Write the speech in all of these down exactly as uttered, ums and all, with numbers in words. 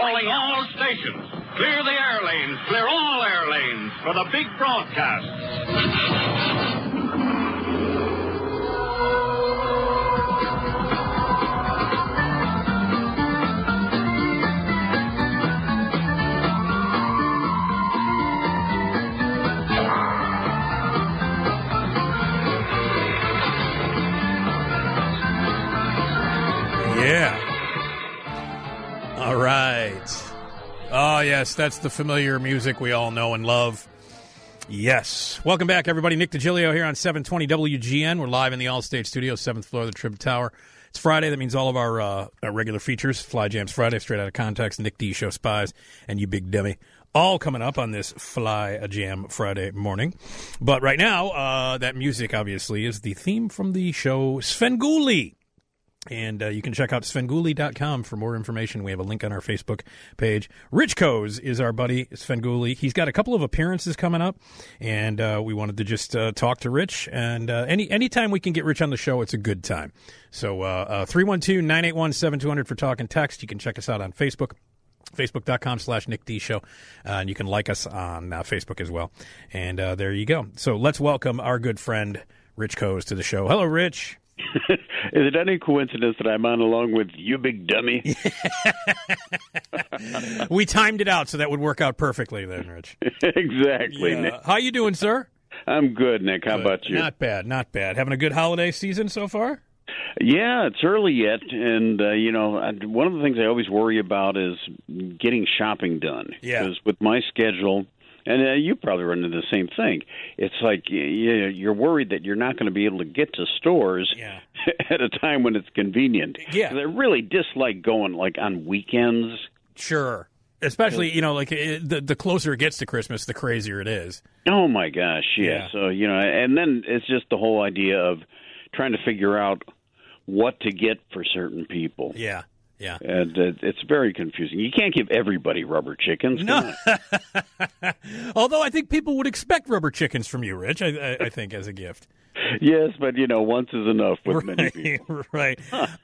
Calling all stations. Clear the air lanes. Clear all air lanes for the big broadcast. Yeah. All right. Oh, yes, that's the familiar music we all know and love. Yes. Welcome back, everybody. Nick DiGilio here on seven twenty W G N. We're live in the Allstate Studio, seventh floor of the Trib Tower. It's Friday. That means all of our, uh, our regular features, Fly Jams Friday, Straight Out of Context, Nick D Show Spies, and You Big Dummy, all coming up on this Fly Jam Friday morning. But right now, uh, that music, obviously, is the theme from the show Svengoolie. And uh, you can check out Svengoolie dot com for more information. We have a link on our Facebook page. Rich Coes is our buddy, Svengoolie. He's got a couple of appearances coming up, and uh, we wanted to just uh, talk to Rich. And uh, any anytime we can get Rich on the show, it's a good time. So uh, uh, three one two, nine eight one, seven two zero zero for talk and text. You can check us out on Facebook. Facebook.com slash Nick D Show. Uh, and you can like us on uh, Facebook as well. And uh, there you go. So let's welcome our good friend, Rich Coes, to the show. Hello, Rich. Is it any coincidence that I'm on along with You Big Dummy? We timed it out so that would work out perfectly then, Rich. Exactly, Yeah. Nick. How you doing, sir? I'm good, Nick. How Good. about you? Not bad, not bad. Having a good holiday season so far? Yeah, it's early yet, and, uh, you know, I, one of the things I always worry about is getting shopping done. Yeah. Because with my schedule, and uh, you probably run into the same thing, it's like you, you're worried that you're not going to be able to get to stores Yeah. at a time when it's convenient. Yeah. 'Cause I really dislike going, like, on weekends. Sure. Especially, you know, like it, the the closer it gets to Christmas, the crazier it is. Oh, my gosh, yeah. Yeah. So, you know, and then it's just the whole idea of trying to figure out what to get for certain people. Yeah, yeah. And uh, it's very confusing. You can't give everybody rubber chickens. No. Although I think people would expect rubber chickens from you, Rich, I, I, I think, as a gift. Yes, but, you know, once is enough with many people. Right.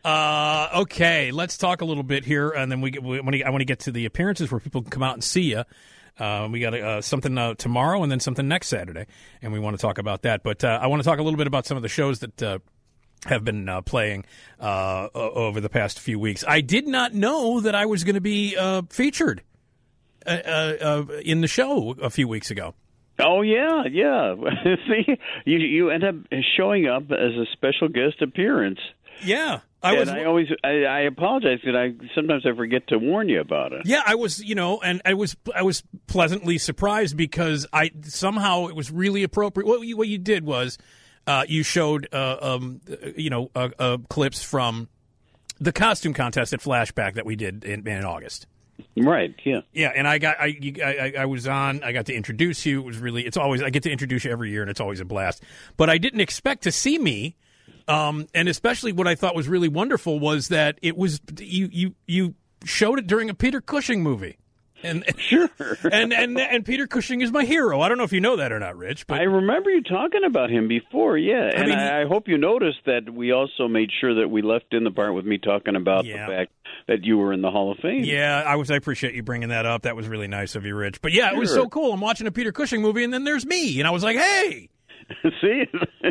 Uh, okay, let's talk a little bit here, and then we, we when I want to get to the appearances where people can come out and see you. Uh, we got uh, something uh, tomorrow and then something next Saturday, and we want to talk about that. But uh, I want to talk a little bit about some of the shows that uh, have been uh, playing uh, over the past few weeks. I did not know that I was going to be uh, featured uh, uh, in the show a few weeks ago. Oh, yeah, yeah. See, you, you end up showing up as a special guest appearance. Yeah. I and was, I always, I, I apologize that I sometimes I forget to warn you about it. Yeah, I was, you know, and I was, I was pleasantly surprised because I somehow it was really appropriate. What you, what you did was, uh, you showed, uh, um, you know, uh, uh, clips from the costume contest at Flashback that we did in, in August. Right. Yeah. Yeah, and I got, I, you, I, I was on. I got to introduce you. It was really, it's always, I get to introduce you every year, and it's always a blast. But I didn't expect to see me. Um, and especially what I thought was really wonderful was that it was you you you showed it during a Peter Cushing movie, and sure, and and and Peter Cushing is my hero. I don't know if you know that or not, Rich. But I remember you talking about him before, yeah. I and mean, I, I hope you noticed that we also made sure that we left in the part with me talking about Yeah. the fact that you were in the Hall of Fame. Yeah, I was. I appreciate you bringing that up. That was really nice of you, Rich. But yeah, Sure. it was so cool. I'm watching a Peter Cushing movie, and then there's me, and I was like, hey. See,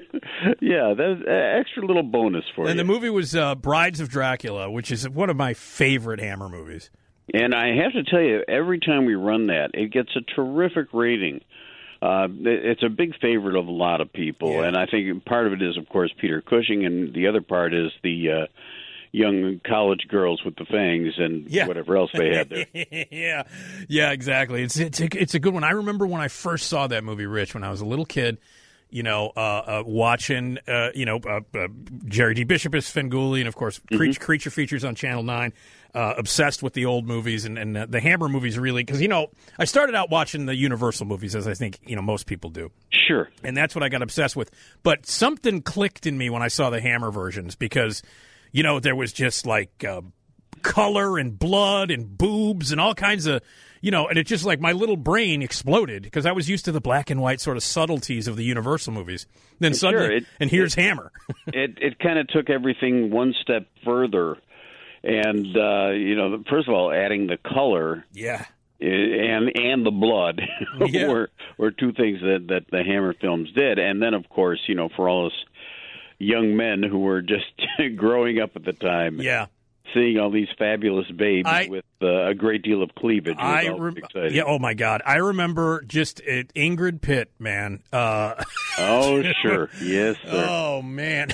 yeah, that's an extra little bonus for and you. And the movie was uh, Brides of Dracula, which is one of my favorite Hammer movies. And I have to tell you, every time we run that, it gets a terrific rating. Uh, it's a big favorite of a lot of people, Yeah. and I think part of it is, of course, Peter Cushing, and the other part is the uh, young college girls with the fangs and Yeah. whatever else they had there. yeah, yeah, exactly. It's it's a, it's a good one. I remember when I first saw that movie, Rich, when I was a little kid. You know, uh, uh, watching, uh, you know, uh, uh, Jerry D. Bishop as Svengoolie, and of course, Mm-hmm. Creature, Creature Features on Channel nine. Uh, obsessed with the old movies and, and uh, the Hammer movies, really, because you know, I started out watching the Universal movies, as I think you know most people do. Sure. And that's what I got obsessed with. But something clicked in me when I saw the Hammer versions because, you know, there was just like uh, color and blood and boobs and all kinds of. You know, and it just like my little brain exploded because I was used to the black and white sort of subtleties of the Universal movies. Then suddenly, Sure, it, and here's it, Hammer. it it kind of took everything one step further, and uh, you know, first of all, adding the color, yeah, and and the blood yeah. were were two things that that the Hammer films did, and then of course, you know, for all us young men who were just growing up at the time, yeah. seeing all these fabulous babes I, with uh, a great deal of cleavage was I always rem- exciting. Yeah, oh my God, I remember just uh, Ingrid Pitt, man. Uh, oh sure, yes, sir. Oh man.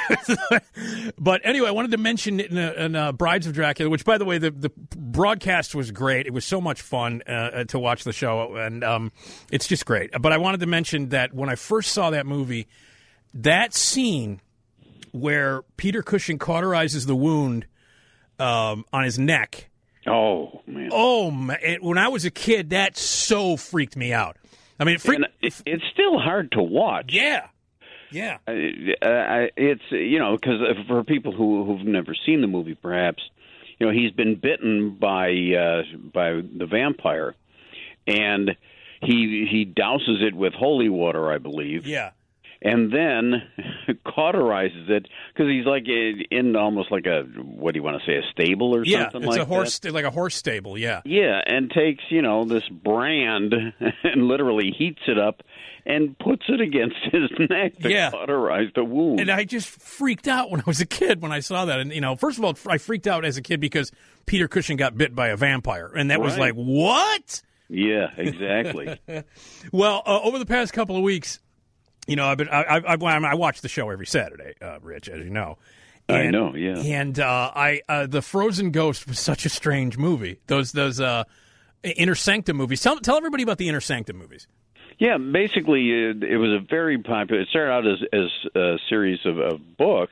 But anyway, I wanted to mention in, uh, in uh, Brides of Dracula, which by the way, the the broadcast was great. It was so much fun uh, to watch the show, and um, it's just great. But I wanted to mention that when I first saw that movie, that scene where Peter Cushing cauterizes the wound um, on his neck. Oh man! Oh man! It, when I was a kid, that so freaked me out. I mean, it freaked. And it, it's still hard to watch. Yeah, yeah. Uh, uh, it's you know because for people who who've never seen the movie, perhaps you know he's been bitten by uh, by the vampire, and he he douses it with holy water, I believe. Yeah. And then cauterizes it because he's like in almost like a what do you want to say a stable or yeah, something it's like a horse that? like a horse stable. Yeah, yeah, and takes you know this brand and literally heats it up and puts it against his neck to yeah. cauterize the wound. And I just freaked out when I was a kid when I saw that. And you know, first of all, I freaked out as a kid because Peter Cushing got bit by a vampire, and that right. was like what? Yeah, exactly. Well, uh, over the past couple of weeks. You know, I've been I, I, I, I watch the show every Saturday, uh, Rich, as you know. And, I know, yeah. And uh, I uh, the Frozen Ghost was such a strange movie. Those those uh, Inner Sanctum movies. Tell tell everybody about the Inner Sanctum movies. Yeah, basically, it, it was a very popular. It started out as as a series of, of books,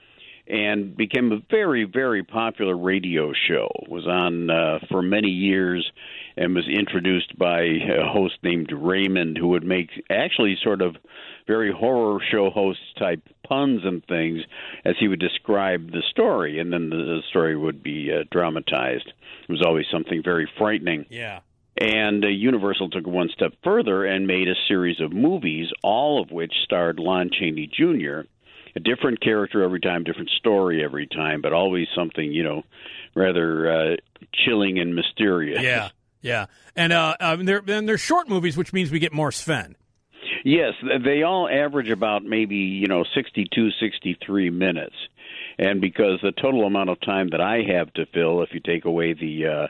and became a very very popular radio show. It was on uh, for many years. And was introduced by a host named Raymond, who would make actually sort of very horror show host type puns and things as he would describe the story, and then the story would be uh, dramatized. It was always something very frightening. Yeah. And uh, Universal took it one step further and made a series of movies, all of which starred Lon Chaney Junior, a different character every time, different story every time, but always something, you know, rather uh, chilling and mysterious. Yeah. Yeah, and uh, um, they're and they're short movies, which means we get more Sven. Yes, they all average about maybe you know sixty-two, sixty-three minutes, and because the total amount of time that I have to fill, if you take away the uh,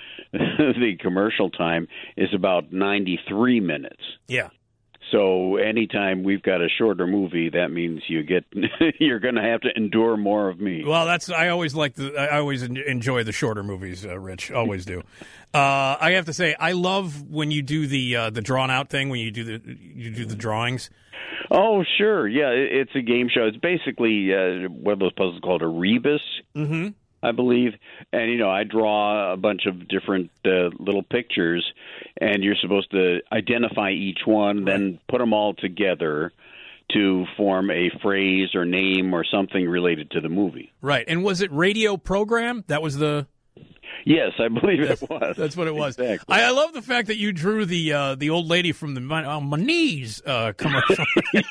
the commercial time, is about ninety-three minutes. Yeah. So anytime we've got a shorter movie, that means you get you're going to have to endure more of me. Well, that's I always like the I always enjoy the shorter movies, uh, Rich. Always do. Uh, I have to say, I love when you do the uh, the drawn out thing when you do the you do the drawings. Oh, sure, yeah, it's a game show. It's basically uh, one of those puzzles called a rebus. Mm-hmm. I believe. And, you know, I draw a bunch of different uh, little pictures, and you're supposed to identify each one, right. then put them all together to form a phrase or name or something related to the movie. Right. And was it radio program? That was the... Yes, I believe that's, it was. That's what it was. Exactly. I, I love the fact that you drew the uh, the old lady from the uh, Manise uh, commercial.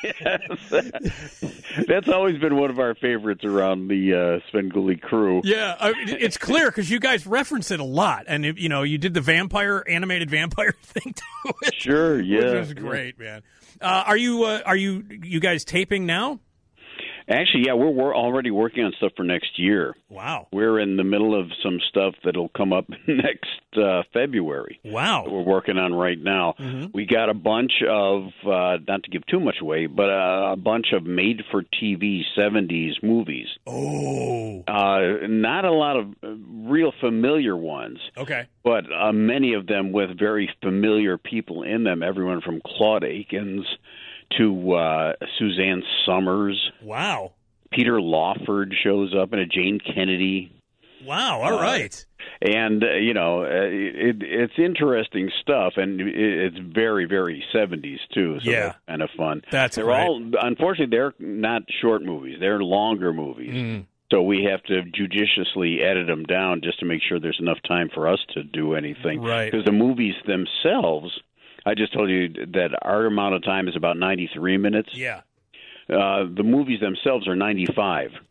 Yes. That's always been one of our favorites around the uh, Svengoolie crew. Yeah, I mean, it's clear because you guys reference it a lot. And, it, you know, you did the vampire, animated vampire thing to it. Sure, yeah. Which was great, man. Uh, are you uh, are you you guys taping now? Actually, yeah, we're, we're already working on stuff for next year. Wow. We're in the middle of some stuff that'll come up next uh, February. Wow. That we're working on right now. Mm-hmm. We got a bunch of, uh, not to give too much away, but a, a bunch of made-for-T V seventies movies. Oh. Uh, not a lot of real familiar ones. Okay. But uh, many of them with very familiar people in them, everyone from Claude Akins to uh, Suzanne Summers. Wow. Peter Lawford shows up in a Jane Kennedy. Wow, all uh, right. And, uh, you know, uh, it, it's interesting stuff, and it, it's very, very seventies, too, so yeah. that's kind of fun. That's they're right. all, unfortunately, they're not short movies. They're longer movies. Mm. So we have to judiciously edit them down just to make sure there's enough time for us to do anything. Right. Because the movies themselves... I just told you that our amount of time is about ninety-three minutes. Yeah. Uh, the movies themselves are ninety-five.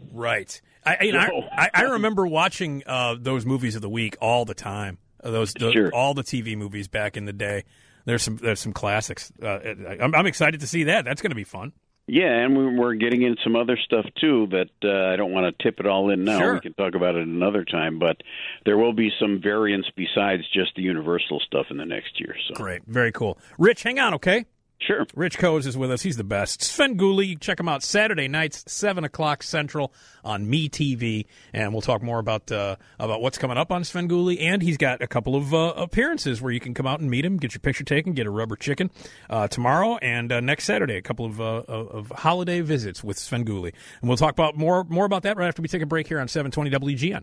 Right. I I, So- I, I remember watching uh, those movies of the week all the time. Uh, Those the, Sure. all the T V movies back in the day. There's some there's some classics. Uh, I'm, I'm excited to see that. That's going to be fun. Yeah, and we- we're getting in some other stuff, too, that uh, I don't want to tip it all in now. Sure. We can talk about it another time. But there will be some variants besides just the Universal stuff in the next year. So Great. Very cool. Rich, hang on, okay? Sure. Rich Coes is with us. He's the best. Sven Gulli, check him out Saturday nights, seven o'clock Central on MeTV. And we'll talk more about uh, about what's coming up on Sven Gulli. And he's got a couple of uh, appearances where you can come out and meet him, get your picture taken, get a rubber chicken uh, tomorrow and uh, next Saturday. A couple of, uh, of holiday visits with Sven Gulli. And we'll talk about more, more about that right after we take a break here on seven twenty W G N.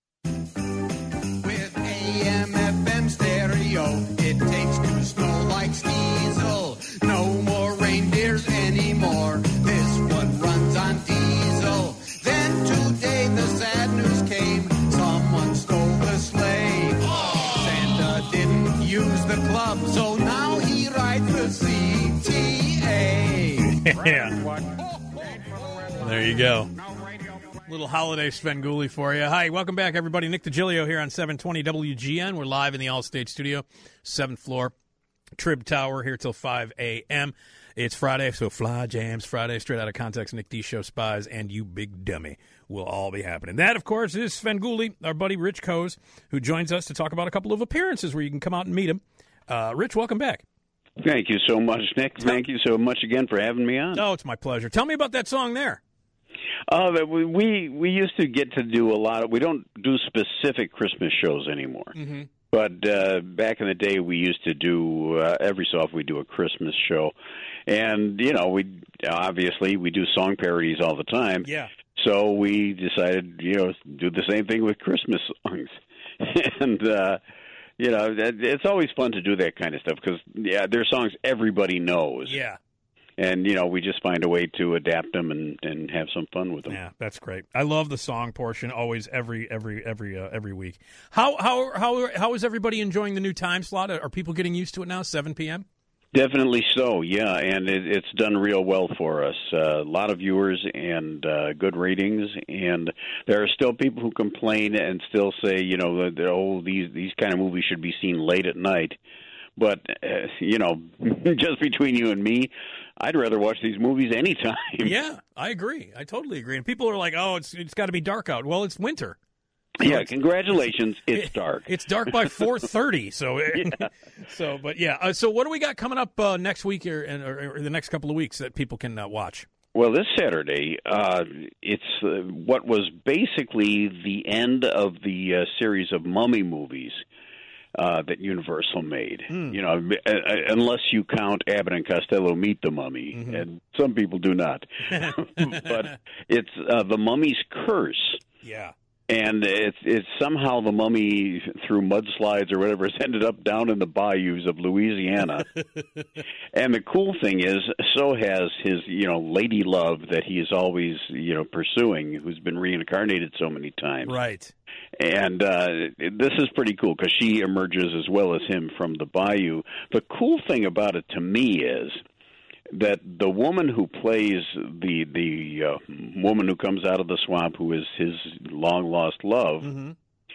With A M F M stereo, it takes to snow like diesel. No more reindeers anymore. This one runs on diesel. Then today the sad news came. Someone stole the sleigh. Santa didn't use the club, so now he rides the C T A. Yeah. There you go. Little holiday Sven Gulli for you. Hi, welcome back, everybody. Nick DiGilio here on seven twenty W G N. We're live in the Allstate studio, seventh floor, Trib Tower, here till five a.m. It's Friday, so Fly Jams Friday, straight out of context. Nick D. Show Spies, and You Big Dummy will all be happening. That, of course, is Sven Gulli, our buddy Rich Coes, who joins us to talk about a couple of appearances where you can come out and meet him. Uh, Rich, welcome back. Thank you so much, Nick. Thank you so much again for having me on. Oh, it's my pleasure. Tell me about that song there. Uh, but we, we we used to get to do a lot of. We don't do specific Christmas shows anymore. Mm-hmm. But uh, back in the day, we used to do uh, every so often we do a Christmas show, and you know we obviously we do song parodies all the time. Yeah. So we decided, you know, do the same thing with Christmas songs, and uh, you know that- it's always fun to do that kind of stuff because yeah, they're songs everybody knows. Yeah. And, you know, we just find a way to adapt them and, and have some fun with them. Yeah, that's great. I love the song portion always every every every uh, every week. How how how how is everybody enjoying the new time slot? Are people getting used to it now? seven p.m. Definitely so, yeah, and it, it's done real well for us. Uh, a lot of viewers and uh, good ratings, and there are still people who complain and still say, you know, that oh, these these kind of movies should be seen late at night. But, uh, you know, just between you and me, I'd rather watch these movies anytime. Yeah, I agree. I totally agree. And people are like, "Oh, it's it's got to be dark out." Well, it's winter. So yeah, it's, congratulations. It's dark. It's dark by four thirty. So, Yeah. so, but yeah. Uh, so, what do we got coming up uh, next week or, or, or the next couple of weeks that people can uh, watch? Well, this Saturday, uh, it's uh, what was basically the end of the uh, series of Mummy movies. Uh, that Universal made, Mm. you know, uh, unless you count Abbott and Costello Meet the Mummy, Mm-hmm. and some people do not. But it's uh, the Mummy's Curse, Yeah. and it's it's somehow the mummy through mudslides or whatever has ended up down in the bayous of Louisiana. And the cool thing is, so has his you know lady love that he is always you know pursuing, who's been reincarnated so many times. Right. And uh, this is pretty cool because she emerges as well as him from the bayou. The cool thing about it to me is that the woman who plays the the uh, woman who comes out of the swamp, who is his long lost love, Mm-hmm.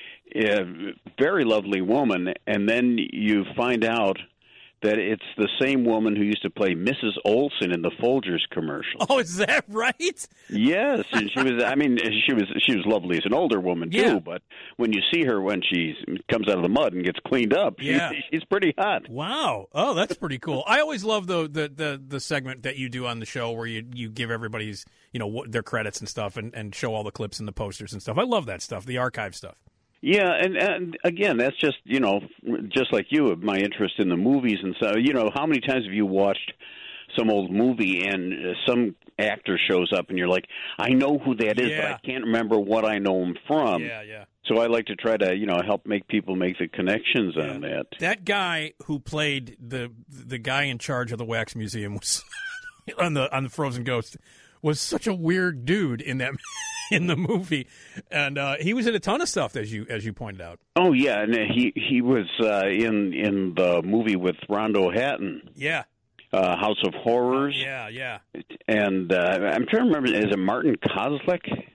a very lovely woman, and then you find out that it's the same woman who used to play Missus Olsen in the Folgers commercial. Oh, is that right? Yes, and she was. I mean, she was. She was lovely as an older woman too. Yeah. But when you see her when she comes out of the mud and gets cleaned up, Yeah. she's, she's pretty hot. Wow. Oh, that's pretty cool. I always love the, the, the, the segment that you do on the show where you, you give everybody's, you know, what, their credits and stuff and, and show all the clips and the posters and stuff. I love that stuff, the archive stuff. Yeah, and, and again, that's just you know, just like you, my interest in the movies and so. You know, how many times have you watched some old movie and uh, some actor shows up and you're like, I know who that is, Yeah. but I can't remember what I know him from. Yeah, yeah. So I like to try to you know help make people make the connections on that. That guy who played the the guy in charge of the wax museum was on the on the Frozen Ghost was such a weird dude in that in the movie, and uh, he was in a ton of stuff as you as you pointed out. Oh yeah, and he he was uh, in in the movie with Rondo Hatton, Yeah, uh, House of Horrors, yeah, yeah. and uh, I'm trying to remember. Is it Martin Kozlik?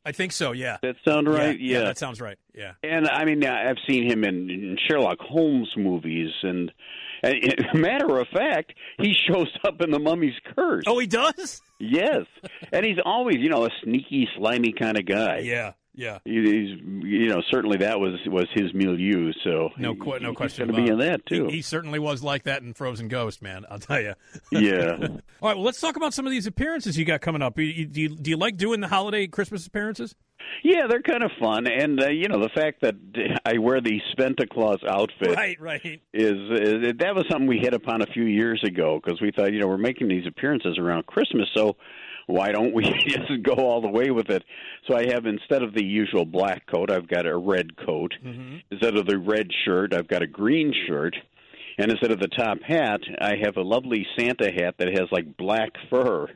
I think so, yeah. That sound right? Yeah, Yeah, yeah that sounds right, yeah. And, I mean, I've seen him in, in Sherlock Holmes movies, and, and matter of fact, he shows up in The Mummy's Curse. Oh, he does? Yes. And he's always, you know, a sneaky, slimy kind of guy. Yeah, yeah. He, he's, you know, certainly that was was his milieu, so no, he, qu- no question he's about be in that, too. He, he certainly was like that in Frozen Ghost, man, I'll tell you. Yeah. All right, well, let's talk about some of these appearances you got coming up. You, you, do, you, do you like doing the holiday Christmas appearances? Yeah, they're kind of fun, and uh, you know the fact that I wear the Santa Claus outfit, right, right, is, is that was something we hit upon a few years ago because we thought, you know, we're making these appearances around Christmas, so why don't we just go all the way with it? So I have, instead of the usual black coat, I've got a red coat. Mm-hmm. Instead of the red shirt, I've got a green shirt. And instead of the top hat, I have a lovely Santa hat that has, like, black fur.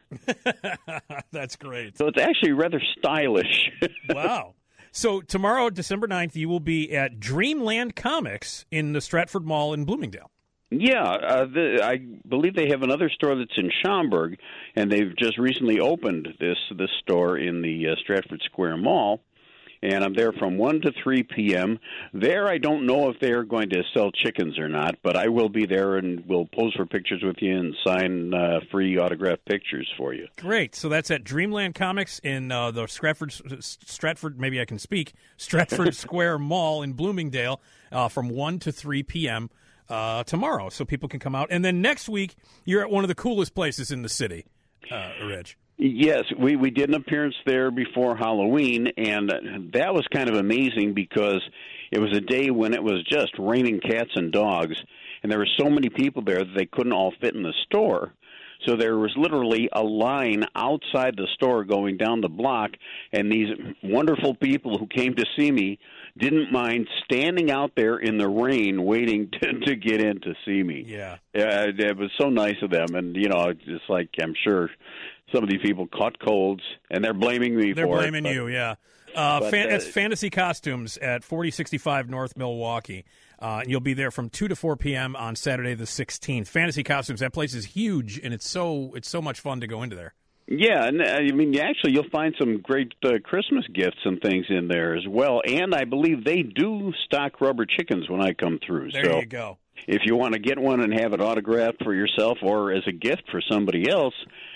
That's great. So it's actually rather stylish. Wow. So tomorrow, December ninth, you will be at Dreamland Comics in the Stratford Mall in Bloomingdale. Yeah, uh, the, I believe they have another store that's in Schaumburg, and they've just recently opened this, this store in the uh, Stratford Square Mall. And I'm there from one to three p.m. There, I don't know if they're going to sell chickens or not, but I will be there and will pose for pictures with you and sign uh, free autographed pictures for you. Great. So that's at Dreamland Comics in uh, the Stratford, Stratford, maybe I can speak, Stratford Square Mall in Bloomingdale uh, from one to three p.m. Uh, tomorrow, so people can come out. And then next week, you're at one of the coolest places in the city, uh, Rich. Yes, we, we did an appearance there before Halloween, and that was kind of amazing because it was a day when it was just raining cats and dogs, and there were so many people there that they couldn't all fit in the store. So there was literally a line outside the store going down the block, and these wonderful people who came to see me didn't mind standing out there in the rain waiting to, to get in to see me. Yeah. Uh, it was so nice of them, and, you know, it's like I'm sure some of these people caught colds, and they're blaming me they're for it. They're blaming you, yeah. Uh, but, fan, uh, it's Fantasy Costumes at forty sixty-five North Milwaukee. Uh, and you'll be there from two to four p.m. on Saturday the sixteenth. Fantasy Costumes, that place is huge, and it's so it's so much fun to go into there. Yeah, and I mean, actually, you'll find some great uh, Christmas gifts and things in there as well. And I believe they do stock rubber chickens when I come through. There so you go. If you want to get one and have it autographed for yourself or as a gift for somebody else,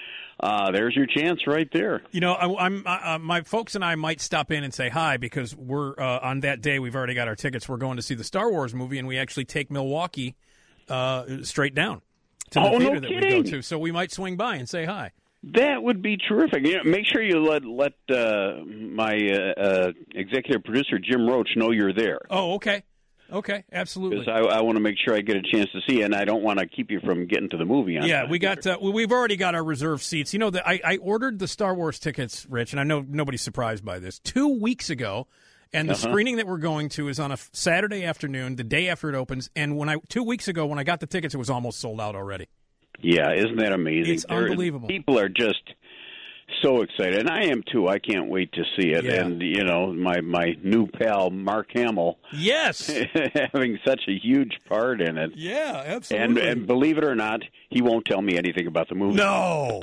Uh, there's your chance right there. You know, I, I'm uh, my folks and I might stop in and say hi because we're uh, on that day. We've already got our tickets. We're going to see the Star Wars movie, and we actually take Milwaukee uh, straight down to the oh, theater no that kidding. we go to. So we might swing by and say hi. That would be terrific. You know, make sure you let let uh, my uh, uh, executive producer Jim Roach know you're there. Oh, okay. Okay, absolutely. Because I, I want to make sure I get a chance to see it, and I don't want to keep you from getting to the movie. On yeah, time. we got. Uh, we've already got our reserved seats. You know, the, I, I ordered the Star Wars tickets, Rich, and I know nobody's surprised by this. Two weeks ago, and the uh-huh. screening that we're going to is on a Saturday afternoon, the day after it opens. And when I two weeks ago, when I got the tickets, it was almost sold out already. Yeah, isn't that amazing? It's There, unbelievable. People are just so excited, and I am too. I can't wait to see it. Yeah. And you know, my my new pal Mark Hamill, Yes. having such a huge part in it. Yeah, And absolutely. and believe it or not, he won't tell me anything about the movie. No,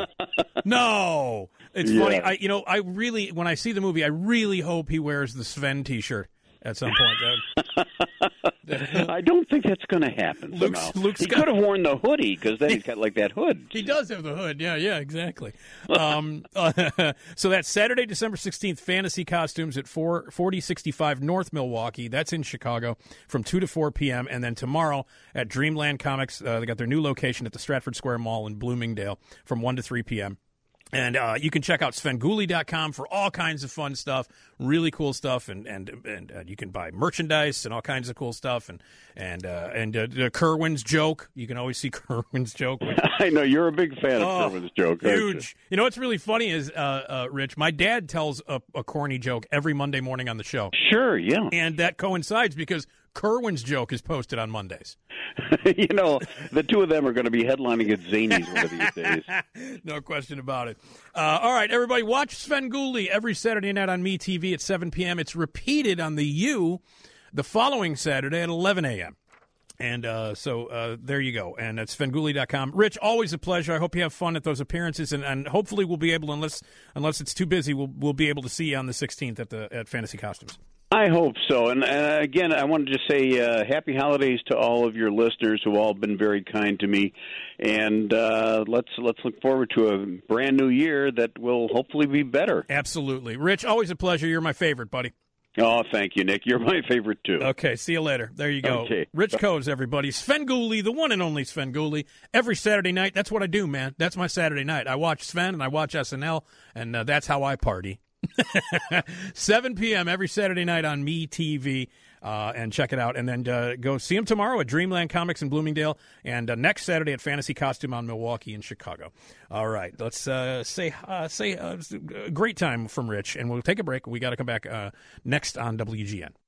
no. It's Yeah. funny. I, you know, I really, when I see the movie, I really hope he wears the Sven T-shirt at some point. I don't think that's going to happen. Luke's- somehow. Luke's he got- could have worn the hoodie because then he's got like that hood. He does have the hood. Yeah, yeah, exactly. Um, uh, so that's Saturday, December sixteenth, Fantasy Costumes at four, forty sixty-five North Milwaukee. That's in Chicago from two to four p.m. And then tomorrow at Dreamland Comics, uh, they got their new location at the Stratford Square Mall in Bloomingdale from one to three p.m. And uh, you can check out Sven Gulli dot com for all kinds of fun stuff, really cool stuff, and and and uh, you can buy merchandise and all kinds of cool stuff, and and uh, and uh, the Kerwin's joke. You can always see Kerwin's joke. I know you're a big fan of Oh, Kerwin's joke. aren't you? Huge. You know what's really funny is, uh, uh, Rich, my dad tells a, a corny joke every Monday morning on the show, Sure, yeah. and that coincides because Kerwin's joke is posted on Mondays. You know, the two of them are going to be headlining at Zanies one of these days. No question about it. Uh, all right, everybody, watch Sven Gulli every Saturday night on MeTV at seven p.m. It's repeated on the U the following Saturday at eleven a.m. And uh, so uh, there you go. And that's Svengoolie dot com. Rich, always a pleasure. I hope you have fun at those appearances. And, and hopefully we'll be able, unless unless it's too busy, we'll we'll be able to see you on the sixteenth at the at Fantasy Costumes. I hope so. And uh, again, I wanted to say uh, happy holidays to all of your listeners who have all been very kind to me. And uh, let's let's look forward to a brand new year that will hopefully be better. Absolutely. Rich, always a pleasure. You're my favorite, buddy. Oh, thank you, Nick. You're my favorite, too. Okay, see you later. There you go. Okay. Rich Coes, everybody. Svengoolie, the one and only Svengoolie. Every Saturday night, that's what I do, man. That's my Saturday night. I watch Sven and I watch S N L, and uh, that's how I party. seven p.m. every Saturday night on MeTV. Uh, and check it out. And then uh, go see him tomorrow at Dreamland Comics in Bloomingdale, and uh, next Saturday at Fantasy Costume on Milwaukee and Chicago. All right, let's uh, say uh, say uh, a great time from Rich, and we'll take a break. We got to come back uh, next on W G N.